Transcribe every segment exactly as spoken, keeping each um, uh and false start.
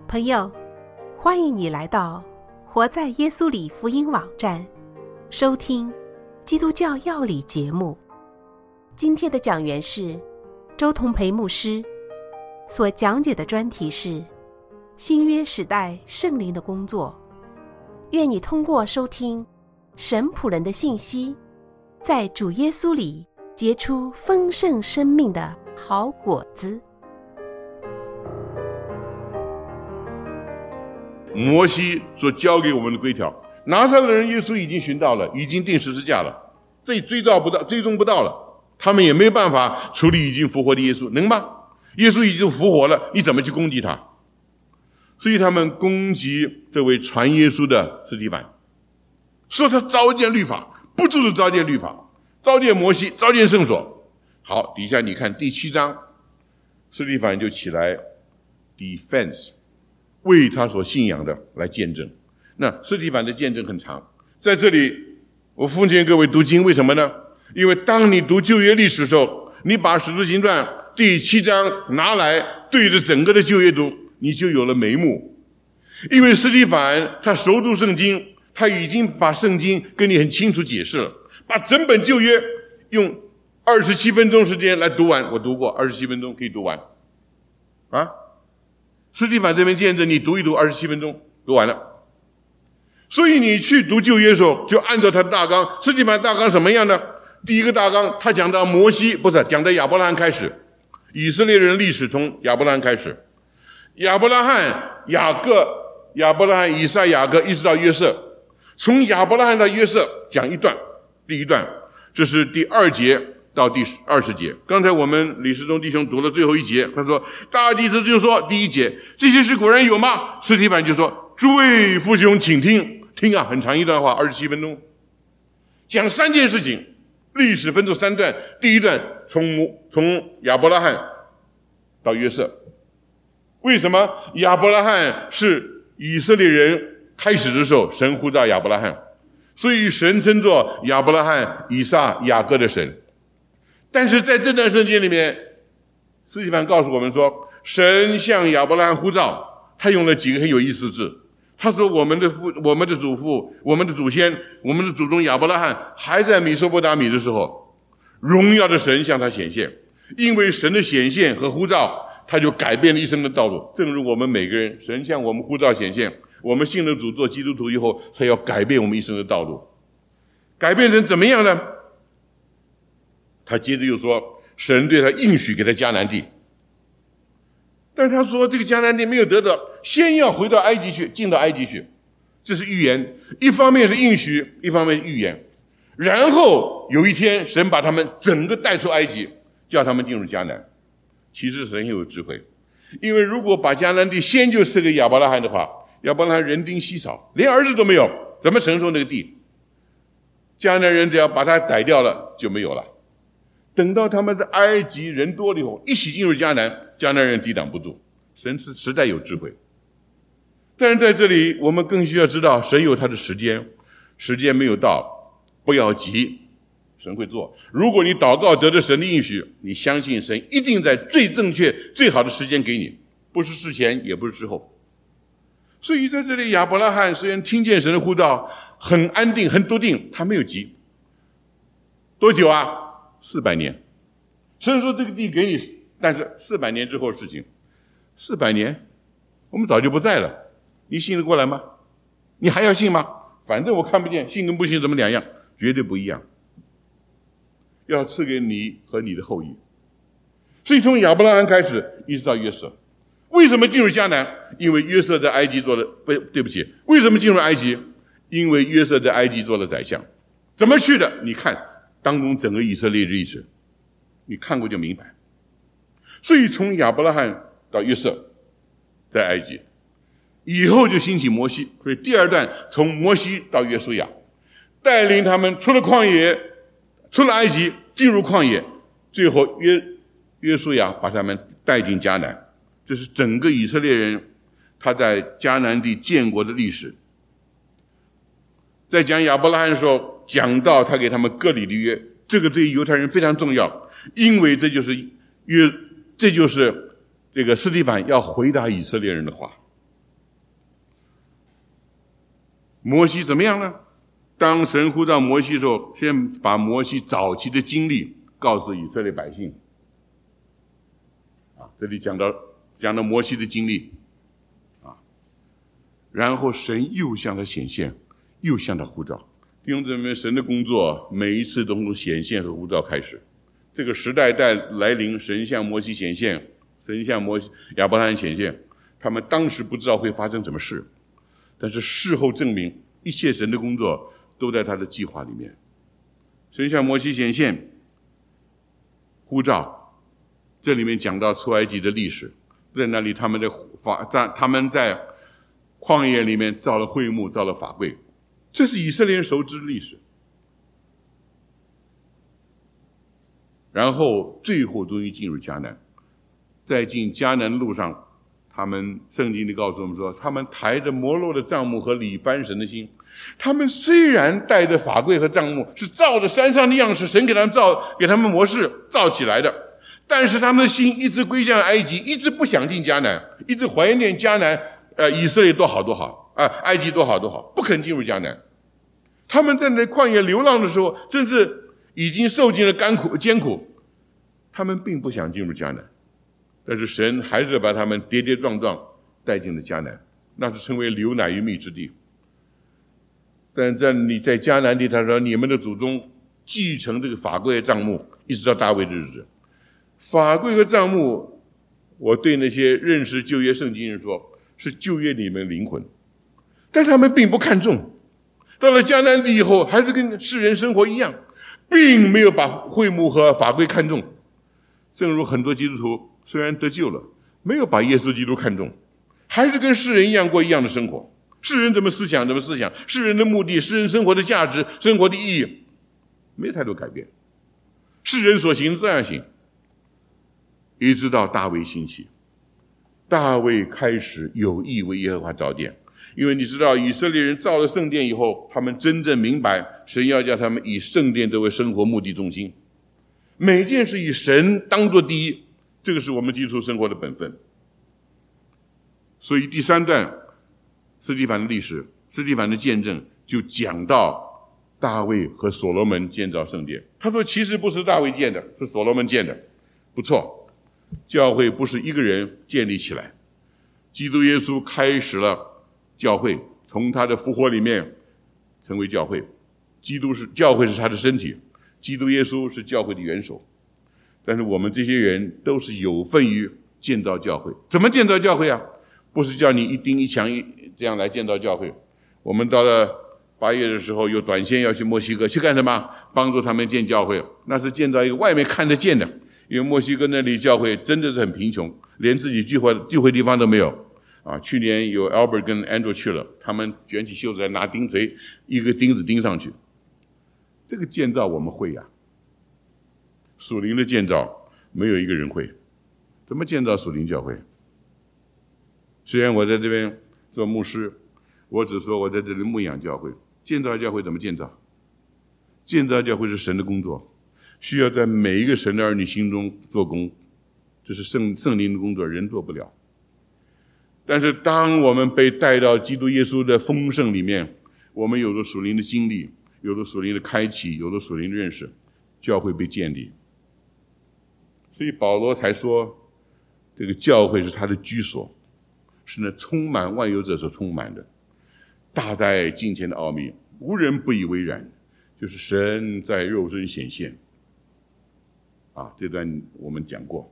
朋友，欢迎你来到活在耶稣里福音网站，收听基督教要理节目。今天的讲员是周同培牧师，所讲解的专题是新约时代圣灵的工作。愿你通过收听神仆人的信息，在主耶稣里结出丰盛生命的好果子。 摩西所教给我们的规条，拿撒勒人耶稣已经寻到了，已经钉十字架了，这追到不到，追踪不到了，他们也没有办法处理已经复活的耶稣，能吗？耶稣已经复活了，你怎么去攻击他？所以他们攻击这位传耶稣的司提反，说他糟践律法，不就是糟践律法，糟践摩西，糟践圣所。好，底下你看第七章，司提反就起来 defense， 为他所信仰的来见证。那司提反的见证很长，在这里我奉劝各位读经，为什么呢？因为当你读旧约历史的时候，你把使徒行传第七章拿来对着整个的旧约读，你就有了眉目。因为司提反他熟读圣经，他已经把圣经跟你很清楚解释了，把整本旧约用二十七分钟时间来读完，我读过二十七分钟可以读完啊。司提反这边见证你读一读二十七分钟读完了。所以你去读旧约的时候，就按照他的大纲。司提反大纲什么样呢？第一个大纲，他讲到摩西，不是讲到亚伯拉罕开始，以色列人历史从亚伯拉罕开始，亚伯拉罕、雅各、亚伯拉罕、以撒、雅各，一直到约瑟。从亚伯拉罕到约瑟讲一段，第一段，这是第二节到第二十节。刚才我们李世忠弟兄读了最后一节，他说大祭司就说第一节，这些事果然有吗？司提反就说诸位父兄请听，听啊，很长一段话，二十七分钟，讲三件事情，历史分作三段。第一段从从亚伯拉罕到约瑟，为什么亚伯拉罕是以色列人开始的时候神呼召亚伯拉罕，所以神称作亚伯拉罕、以撒、雅各的神。但是在这段圣经里面，司提反告诉我们说，神向亚伯拉罕呼召，他用了几个很有意思的字。他说我们的父、我们的祖父、我们的祖先、我们的祖宗亚伯拉罕还在米索不达米的时候，荣耀的神向他显现，因为神的显现和呼召，他就改变了一生的道路。正如我们每个人，神向我们呼召显现，我们信了主做基督徒以后，才要改变我们一生的道路。改变成怎么样呢？他接着又说，神对他应许给他迦南地，但是他说这个迦南地没有得到，先要回到埃及去，进到埃及去。这是预言，一方面是应许，一方面是预言。然后有一天神把他们整个带出埃及，叫他们进入迦南。其实神很有智慧，因为如果把迦南地先就赐给亚伯拉罕的话，亚伯拉罕人丁稀少，连儿子都没有，怎么承受那个地？迦南人只要把他宰掉了就没有了。等到他们在埃及人多了以后，一起进入迦南，迦南人抵挡不住。神是实在有智慧。但是在这里我们更需要知道，神有他的时间，时间没有到，不要急，神会做。如果你祷告得着神的应许，你相信神一定在最正确最好的时间给你，不是事前也不是之后。所以在这里亚伯拉罕虽然听见神的呼召，很安定很笃定，他没有急。多久啊？四百年。神说这个地给你，但是四百年之后的事情，四百年我们早就不在了，你信得过来吗？你还要信吗？反正我看不见，信跟不信怎么两样？绝对不一样。要赐给你和你的后裔。所以从亚伯拉罕开始一直到约瑟。为什么进入迦南？因为约瑟在埃及做了，不对不起，为什么进入埃及？因为约瑟在埃及做了宰相。怎么去的？你看当中整个以色列历史，你看过就明白。所以从亚伯拉罕到约瑟在埃及，以后就兴起摩西，所以第二段从摩西到约书亚，带领他们出了旷野，出了埃及，进入旷野，最后约约书亚把他们带进迦南。这是整个以色列人他在迦南地建国的历史。在讲亚伯拉罕的时候，讲到他给他们割礼的约，这个对于犹太人非常重要，因为这就是约，这就是这个司提反要回答以色列人的话。 摩西怎么样呢？当神呼召摩西的时候，先把摩西早期的经历告诉以色列百姓。啊，这里讲到讲到摩西的经历，啊，然后神又向他显现，又向他呼召。弟兄姊妹，神的工作每一次都从显现和呼召开始。这个时代代来临，神向摩西显现，神向摩西亚伯拉罕显现，他们当时不知道会发生什么事，但是事后证明，一切神的工作都在他的计划里面。神向摩西显现，呼召，这里面讲到出埃及的历史，在那里他们的法在他们在旷野里面造了会幕，造了法柜，这是以色列人熟知的历史。然后最后终于进入迦南，在进迦南的路上，他们圣经里告诉我们说，他们抬着摩洛的帐幕和礼翻神的心。他们虽然带着法柜和帐幕，是照着山上的样式，神给他们造给他们模式造起来的，但是他们的心一直归向埃及，一直不想进迦南，一直怀念迦南，呃，以色列多好多好啊、呃，埃及多好多好，不肯进入迦南。他们在那旷野流浪的时候，甚至已经受尽了甘苦艰苦，他们并不想进入迦南，但是神还是把他们跌跌撞撞带进了迦南，那是称为流奶与蜜之地。但在你在迦南地，他说你们的祖宗继承这个法柜和帐幕，一直到大卫的日子。法柜和帐幕，我对那些认识旧约圣经人说，是旧约里面的灵魂，但他们并不看重。到了迦南地以后，还是跟世人生活一样，并没有把会幕和法柜看重。正如很多基督徒虽然得救了，没有把耶稣基督看重，还是跟世人一样过一样的生活。世人怎么思想怎么思想，世人的目的，世人生活的价值，生活的意义，没有太多改变。世人所行这样行，一直到大卫兴起，大卫开始有意为耶和华造殿。因为你知道，以色列人造了圣殿以后，他们真正明白神要叫他们以圣殿作为生活目的中心，每件事以神当作第一，这个是我们基督徒生活的本分。所以第三段斯提凡的历史，斯提凡的见证就讲到大卫和所罗门建造圣殿。他说其实不是大卫建的，是所罗门建的。不错，教会不是一个人建立起来，基督耶稣开始了教会，从他的复活里面成为教会。基督是教会是他的身体，基督耶稣是教会的元首。但是我们这些人都是有份于建造教会。怎么建造教会啊？不是叫你一丁一强一这样来建造教会。我们到了八月的时候有短线要去墨西哥，去干什么？帮助他们建教会，那是建造一个外面看得见的。因为墨西哥那里教会真的是很贫穷，连自己聚会聚会地方都没有啊。去年有 Albert 跟 Andrew 去了，他们卷起袖子来拿钉锤，一个钉子钉上去。这个建造我们会呀、啊，属灵的建造没有一个人会。怎么建造属灵教会？虽然我在这边做牧师，我只说我在这里牧养教会。建造教会怎么建造？建造教会是神的工作，需要在每一个神的儿女心中做工，这是圣圣灵的工作，人做不了。但是当我们被带到基督耶稣的丰盛里面，我们有了属灵的经历，有了属灵的开启，有了属灵的认识，教会被建立。所以保罗才说，这个教会是他的居所，是那充满万有者所充满的，大在近前的奥秘，无人不以为然，就是神在肉身显现。啊，这段我们讲过。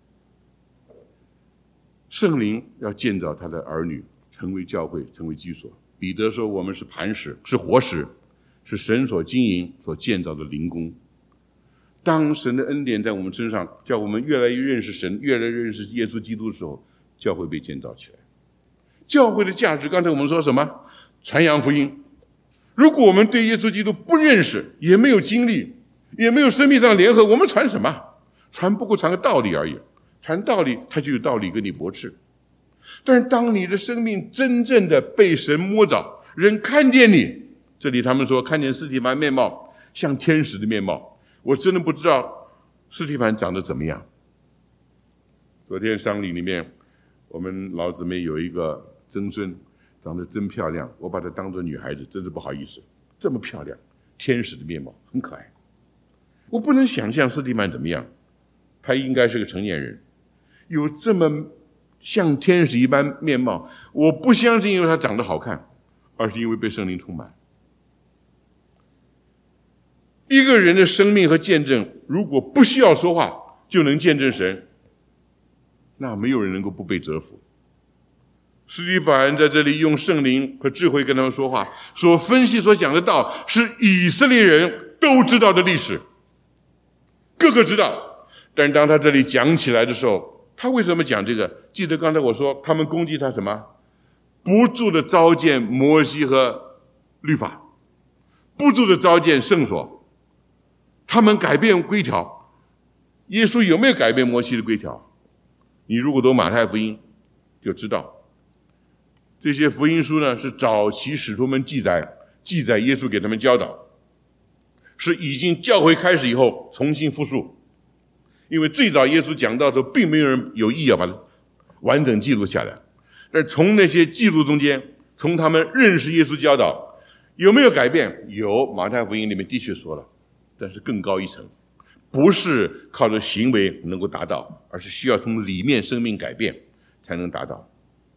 圣灵要建造他的儿女，成为教会，成为居所。彼得说我们是磐石，是活石，是神所经营所建造的灵宫。当神的恩典在我们身上，叫我们越来越认识神，越来越认识耶稣基督的时候，教会被建造起来。教会的价值，刚才我们说什么？传扬福音。如果我们对耶稣基督不认识，也没有经历，也没有生命上的联合，我们传什么？传不过传个道理而已。传道理，他就有道理跟你驳斥。但是当你的生命真正的被神摸着，人看见你，这里他们说看见司提反面貌像天使的面貌，我真的不知道司提反长得怎么样。昨天丧礼里面，我们老姊妹有一个曾孙， 长得真漂亮，我把她当作女孩子，真是不好意思。这么漂亮，天使的面貌，很可爱。我不能想象司提反怎么样，他应该是个成年人，有这么像天使一般面貌。我不相信因为他长得好看，而是因为被圣灵充满。一个人的生命和见证，如果不需要说话就能见证神，那没有人能够不被折服。司提反在这里用圣灵和智慧跟他们说话，所分析所讲的道是以色列人都知道的历史，个个知道。但是当他这里讲起来的时候，他为什么讲这个？记得刚才我说他们攻击他什么？不住的糟践摩西和律法，不住的糟践圣所，他们改变规条。耶稣有没有改变摩西的规条？你如果读马太福音就知道，这些福音书呢是早期使徒们记载记载耶稣给他们教导，是已经教会开始以后重新复述。因为最早耶稣讲道的时候并没有人有意要把它完整记录下来，但从那些记录中间，从他们认识耶稣教导有没有改变？有，马太福音里面的确说了，但是更高一层，不是靠着行为能够达到，而是需要从里面生命改变才能达到。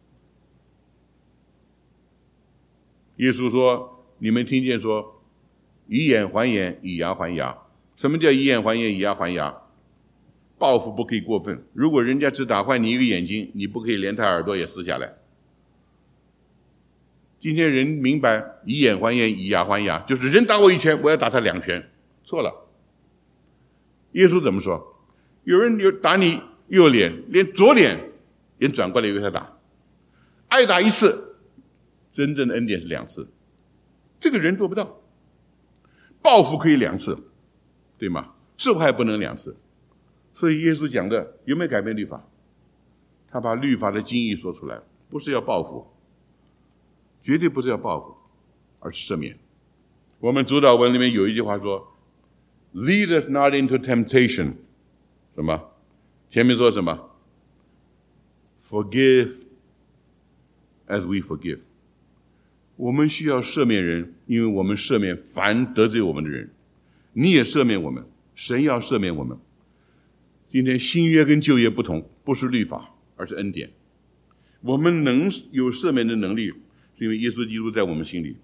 耶稣说，你们听见说以眼还眼，以牙还牙。什么叫以眼还眼，以牙还牙？报复不可以过分，如果人家只打坏你一个眼睛，你不可以连他耳朵也撕下来。今天人明白以眼还眼，以牙还牙，就是人打我一拳，我要打他两拳，错了。耶稣怎么说？有人打你右脸，连左脸连转过来给他打，挨打一次，真正的恩典是两次，这个人做不到。报复可以两次，对吗？受害不能两次。所以耶稣讲的有没有改变律法？他把律法的精义说出来，不是要报复，绝对不是要报复，而是赦免。我们主祷文里面有一句话说 Lead us not into temptation， 什么？前面说什么？ Forgive as we forgive。 我们需要赦免人，因为我们赦免凡得罪我们的人。你也赦免我们，神要赦免我们。今天新约跟旧约不同，不是律法，而是恩典。我们能有赦免的能力，是因为耶稣基督在我们心里。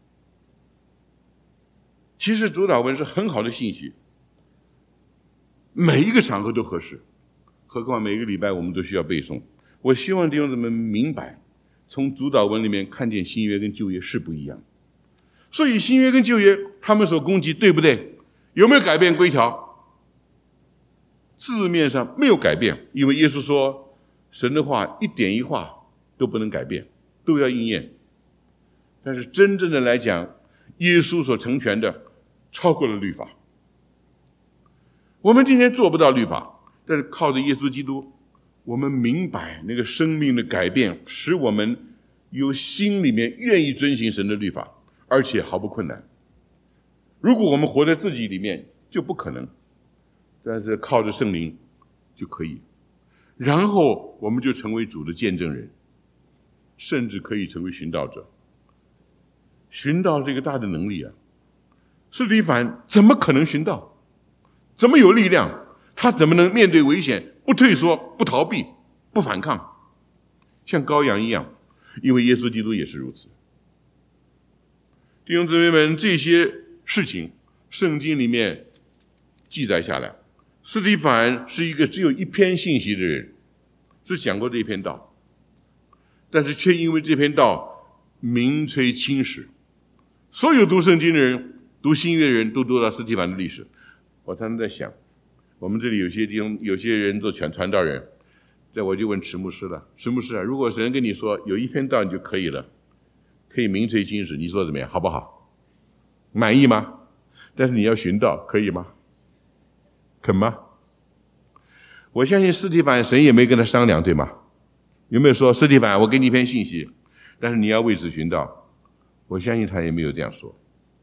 其实主祷文是很好的信息，每一个场合都合适，何况每个礼拜我们都需要背诵。我希望弟兄姊妹明白，从主祷文里面看见新约跟旧约是不一样。所以新约跟旧约他们所攻击对不对？有没有改变规条？字面上没有改变，因为耶稣说神的话一点一画都不能改变，都要应验。但是真正的来讲，耶稣所成全的超过了律法。我们今天做不到律法，但是靠着耶稣基督，我们明白那个生命的改变，使我们有心里面愿意遵行神的律法，而且毫不困难。如果我们活在自己里面就不可能，但是靠着圣灵就可以，然后我们就成为主的见证人，甚至可以成为寻道者。寻道是一个大的能力啊！司提反怎么可能寻道？怎么有力量？他怎么能面对危险不退缩、不逃避、不反抗，像羔羊一样？因为耶稣基督也是如此。弟兄姊妹们，这些事情圣经里面记载下来。司提反是一个只有一篇信息的人，只讲过这篇道，但是却因为这篇道名垂青史，所有读圣经的人、读新约的人都读到司提反的历史。我常常在想，我们这里有些地方有些人做全传道人，在我就问迟牧师了，迟牧师啊，如果神跟你说有一篇道你就可以了，可以名垂青史，你说怎么样？好不好？满意吗？但是你要寻道，可以吗？肯吗？我相信司提反神也没跟他商量，对吗？有没有说司提反我给你一篇信息，但是你要为此寻道？我相信他也没有这样说。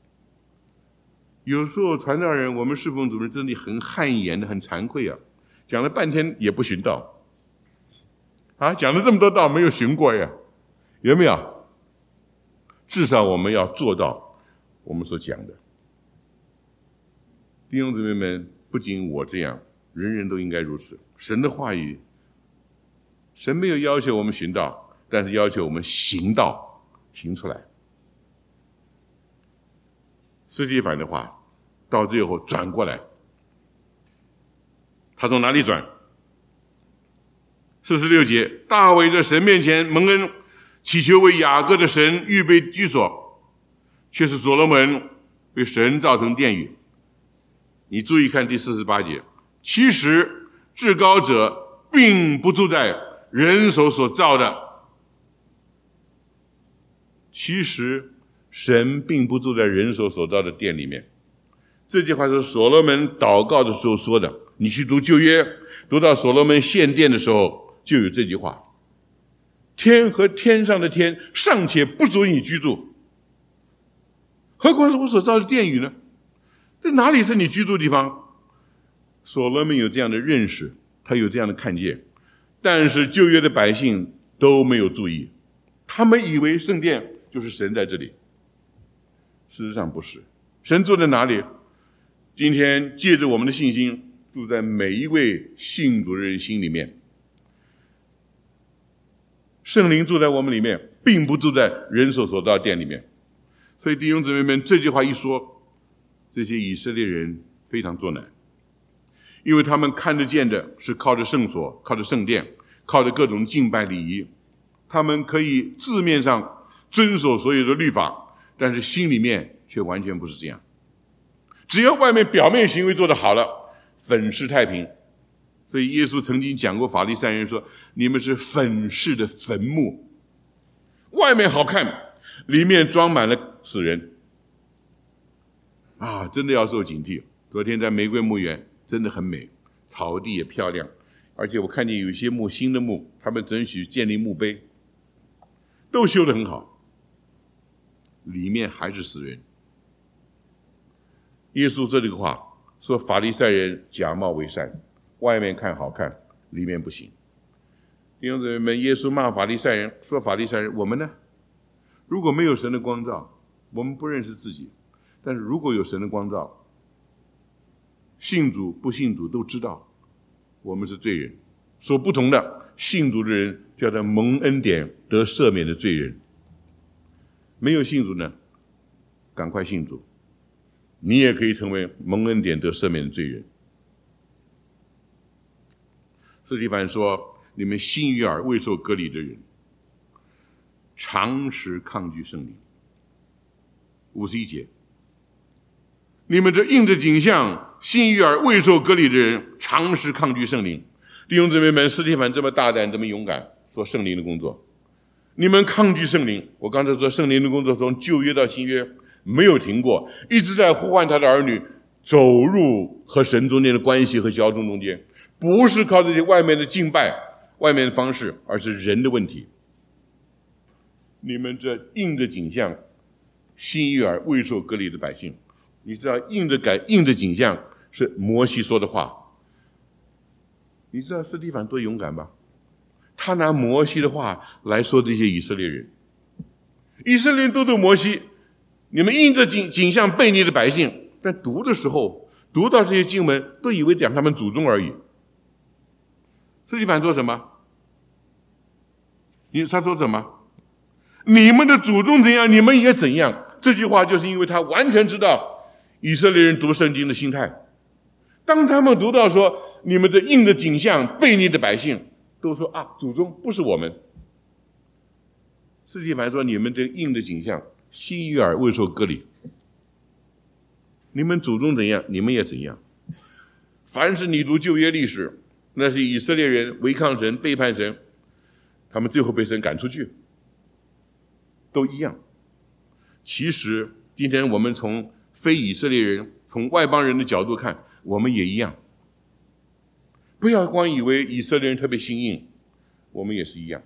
有时候传道人，我们侍奉主任真的很汗颜的，很惭愧啊，讲了半天也不寻道啊，讲了这么多道没有寻过呀，有没有？ 至少我们要做到我们所讲的。弟兄姊妹们，不仅我这样，人人都应该如此。神的话语，神没有要求我们寻道，但是要求我们行道，行出来。司提反的话到最后转过来，他从哪里转？四十六节，大卫在神面前蒙恩，祈求为雅各的神预备居所，却是所罗门为神造成殿宇。你注意看第四十八节，其实至高者并不住在人手所造的，其实神并不住在人手所造的殿里面。这句话是所罗门祷告的时候说的，你去读旧约，读到所罗门献殿的时候就有这句话，天和天上的天尚且不足以居住，何况是我所造的殿宇呢？这哪里是你居住的地方？所罗门有这样的认识，他有这样的看见，但是旧约的百姓都没有注意，他们以为圣殿就是神在这里，事实上不是。神住在哪里？今天借着我们的信心，住在每一位信主的人心里面。圣灵住在我们里面，并不住在人手所造的殿里面。所以弟兄姊妹们，这句话一说，这些以色列人非常作难，因为他们看得见的是靠着圣所，靠着圣殿，靠着各种敬拜礼仪，他们可以字面上遵守所有的律法，但是心里面却完全不是这样。只要外面表面行为做得好了，粉饰太平。所以耶稣曾经讲过法利赛人说，你们是粉饰的坟墓，外面好看，里面装满了死人啊！真的要受警惕。昨天在玫瑰墓园真的很美，草地也漂亮，而且我看见有一些墓，新的墓，他们准许建立墓碑，都修得很好，里面还是死人。耶稣这个话说，法利赛人假冒为善，外面看好看，里面不行。弟兄姊妹们，耶稣骂法利赛人，说法利赛人，我们呢？如果没有神的光照，我们不认识自己；但是如果有神的光照，信主不信主都知道我们是罪人。所不同的，信主的人叫做蒙恩典得赦免的罪人，没有信主呢，赶快信主，你也可以成为蒙恩典得赦免的罪人。司提反说，你们心与耳未受割礼的人，常时抗拒圣灵。五十一节，你们这应着景象，心与耳未受割礼的人，常时抗拒圣灵。弟兄姊妹们，司提反这么大胆，这么勇敢，说圣灵的工作，你们抗拒圣灵。我刚才说圣灵的工作从旧约到新约没有停过，一直在呼唤他的儿女走入和神中间的关系和交通中间，不是靠这些外面的敬拜、外面的方式，而是人的问题。你们这应着景象，心与耳未受割礼的百姓，你知道应着改应着景象是摩西说的话。你知道司提反多勇敢吧？他拿摩西的话来说这些以色列人，以色列人都读摩西，你们应着景景象悖逆的百姓，但读的时候读到这些经文都以为讲他们祖宗而已。司提反说什么？你他说什么？你们的祖宗怎样，你们也怎样。这句话就是因为他完全知道以色列人读圣经的心态。当他们读到说你们这应的景象悖逆的百姓，都说啊，祖宗不是我们。司提反说，你们这应的景象，心与耳未受割礼，你们祖宗怎样，你们也怎样。凡是你读旧约历史，那是以色列人违抗神、背叛神，他们最后被神赶出去，都一样。其实今天我们从非以色列人、从外邦人的角度看，我们也一样。不要光以为以色列人特别心硬，我们也是一样。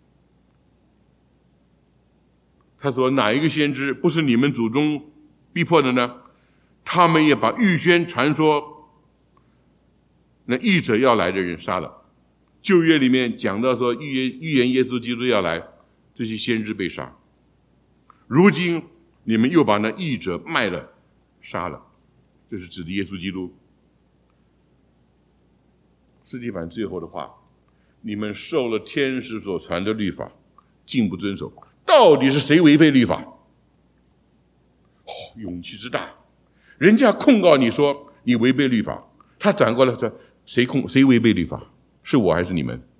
他说，哪一个先知不是你们祖宗逼迫的呢？他们也把预先传说那义者要来的人杀了。旧约里面讲到说预言预言耶稣基督要来，这些先知被杀。 如今你们又把那义者卖了杀了，这是指的耶稣基督。司提反最后的话，你们受了天使所传的律法，竟不遵守，到底是谁违背律法？哦，勇气之大！人家控告你说你违背律法，他转过来说谁控谁违背律法？是我还是你们？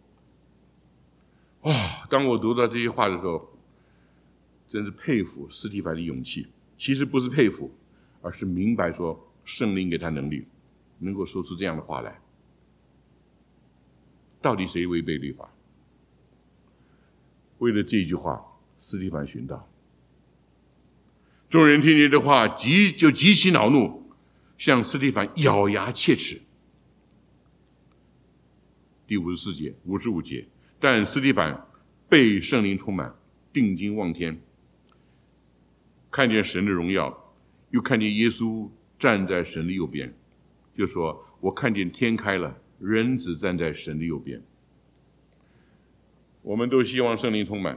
哦，当我读到这些话的时候，真是佩服司提反的勇气。其实不是佩服，而是明白说圣灵给他能力，能够说出这样的话来。到底谁违背律法？为了这句话，司提反殉道。众人听见这话，极就极其恼怒，向司提反咬牙切齿。第五十四节、五十五节，但司提反被圣灵充满，定睛望天，看见神的荣耀，又看见耶稣站在神的右边，就说：“我看见天开了，人子站在神的右边。”我们都希望圣灵充满，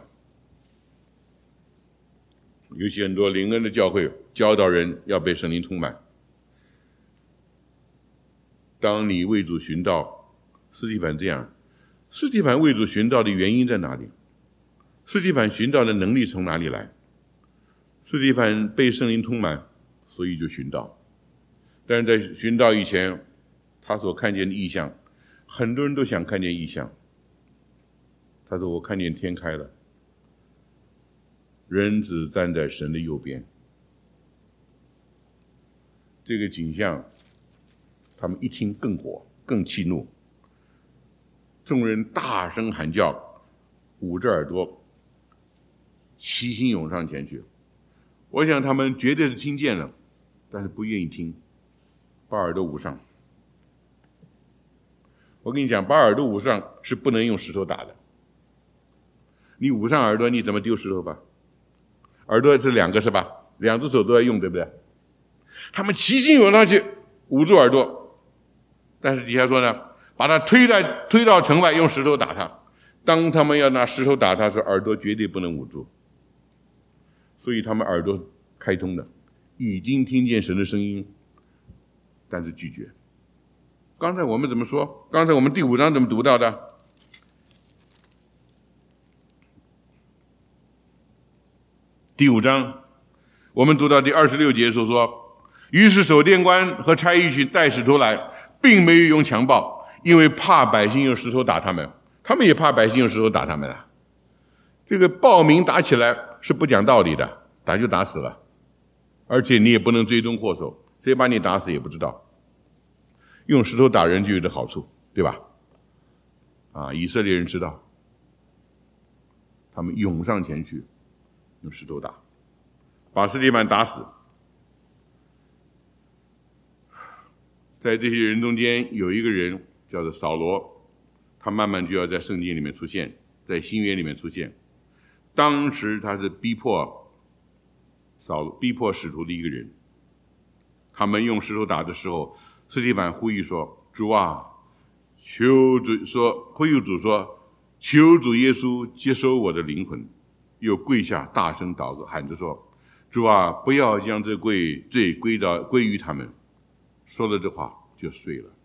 尤其很多灵恩的教会教导人要被圣灵充满。当你为主寻道，司提反这样，司提反为主寻道的原因在哪里？司提反寻道的能力从哪里来？司提反被圣灵充满，所以就寻道。但是在寻道以前，他所看见的异象，很多人都想看见异象。他说：“我看见天开了，人子站在神的右边。”这个景象，他们一听更火，更气怒。众人大声喊叫，捂着耳朵，齐心涌上前去。我想他们绝对是听见了，但是不愿意听，把耳朵捂上。我跟你讲，把耳朵捂上是不能用石头打的。你捂上耳朵，你怎么丢石头吧？耳朵是两个是吧？两只手都要用，对不对？他们齐心涌上去捂住耳朵，但是底下说呢，把他推在推到城外，用石头打他。当他们要拿石头打他时，耳朵绝对不能捂住，所以他们耳朵开通的，已经听见神的声音，但是拒绝。刚才我们怎么说？刚才我们第五章怎么读到的？第五章，我们读到第二十六节所说，于是守殿官和差役去带使徒来，并没有用强暴，因为怕百姓用石头打他们，他们也怕百姓用石头打他们啊。这个暴民打起来是不讲道理的，打就打死了，而且你也不能追踪祸首，谁把你打死也不知道。用石头打人就有的好处，对吧？啊，以色列人知道，他们涌上前去，用石头打，把司提反打死。在这些人中间有一个人叫做扫罗，他慢慢就要在圣经里面出现，在新约里面出现。当时他是逼迫扫罗逼迫使徒的一个人，他们用石头打的时候，司提反呼吁说：“主啊，求主说，呼吁主说，求主耶稣接收我的灵魂。”又跪下大声祷告，喊着说：“主啊，不要将这罪罪归到归于他们。”说了这话就睡了。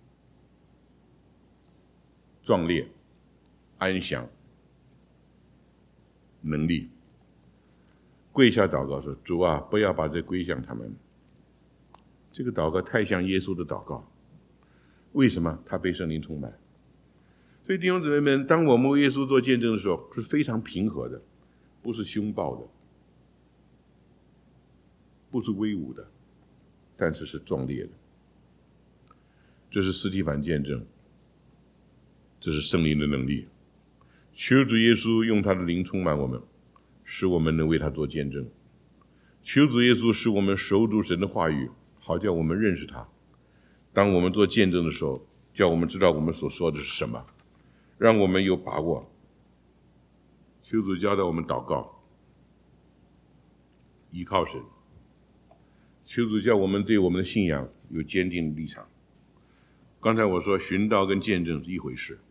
壮烈、安详、能力，跪下祷告说：“主啊，不要把这归向他们。”这个祷告太像耶稣的祷告。为什么？他被圣灵充满。所以弟兄姊妹们，当我们为耶稣做见证的时候，是非常平和的，不是凶暴的，不是威武的，但是是壮烈的。这是司提反见证，这是圣灵的能力。求主耶稣用他的灵充满我们，使我们能为他做见证。求主耶稣使我们熟读神的话语，好叫我们认识他。当我们做见证的时候，叫我们知道我们所说的是什么，让我们有把握。求主教导我们祷告，依靠神。求主叫我们对我们的信仰有坚定的立场。刚才我说寻道跟见证是一回事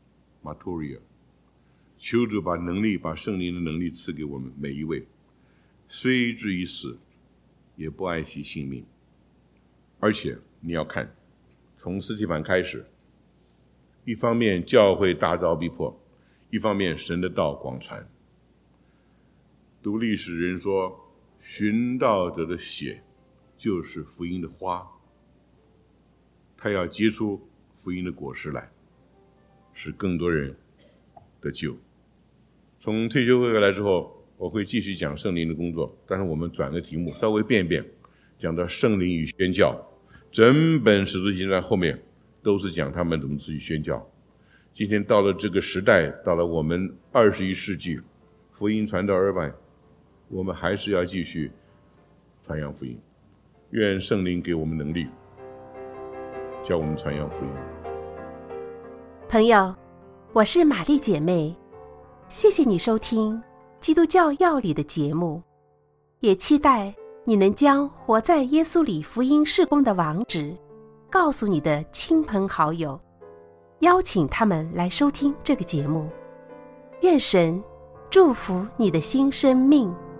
，Maturia。求主把能力，把圣灵的能力赐给我们每一位， 虽至于死，也不爱惜性命。而且你要看，从司提反开始，一方面教会大遭逼迫，一方面神的道广传。读历史人说，寻道者的血就是福音的花，它要结出福音的果实来，使更多人得救。从退休回来之后，我会继续讲圣灵的工作，但是我们转个题目，稍微变变，讲到圣灵与宣教。整本使徒行传后面都是讲他们怎么去宣教。今天到了这个时代，到了我们二十一世纪，福音传到二外，我们还是要继续传扬福音。愿圣灵给我们能力，教我们传扬福音。 朋友，我是玛丽姐妹，谢谢你收听基督教要理的节目，也期待你能将活在耶稣里福音事工的网址告诉你的亲朋好友，邀请他们来收听这个节目。愿神祝福你的新生命。